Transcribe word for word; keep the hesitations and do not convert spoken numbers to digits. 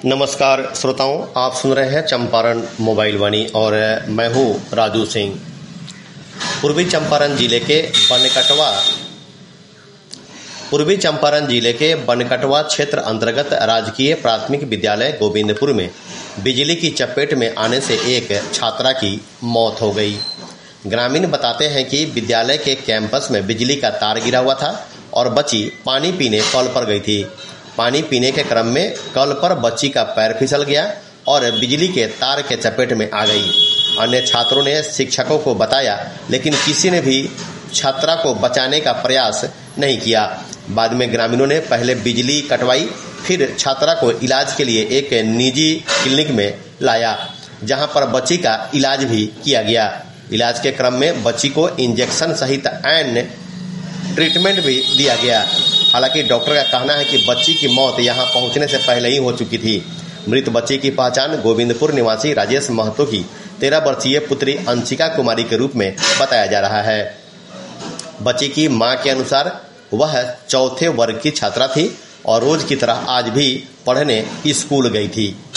नमस्कार श्रोताओं, आप सुन रहे हैं चंपारण मोबाइल वाणी और मैं हूं राजू सिंह। पूर्वी चंपारण जिले के बनकटवा पूर्वी चंपारण जिले के बनकटवा क्षेत्र अंतर्गत राजकीय प्राथमिक विद्यालय गोविंदपुर में बिजली की चपेट में आने से एक छात्रा की मौत हो गई। ग्रामीण बताते हैं कि विद्यालय के कैंपस में बिजली का तार गिरा हुआ था और बच्ची पानी पीने कल पर गई थी। पानी पीने के क्रम में कल पर बच्ची का पैर फिसल गया और बिजली के तार के चपेट में आ गई। अन्य छात्रों ने शिक्षकों को बताया, लेकिन किसी ने भी छात्रा को बचाने का प्रयास नहीं किया। बाद में ग्रामीणों ने पहले बिजली कटवाई, फिर छात्रा को इलाज के लिए एक निजी क्लिनिक में लाया, जहां पर बच्ची का इलाज भी किया गया। इलाज के क्रम में बच्ची को इंजेक्शन सहित अन्य ट्रीटमेंट भी दिया गया। हालांकि डॉक्टर का कहना है कि बच्ची की मौत यहां पहुंचने से पहले ही हो चुकी थी। मृत बच्ची की पहचान गोविंदपुर निवासी राजेश महतो की तेरह वर्षीय पुत्री अंशिका कुमारी के रूप में बताया जा रहा है। बच्ची की मां के अनुसार वह चौथे वर्ग की छात्रा थी और रोज की तरह आज भी पढ़ने स्कूल गई थी।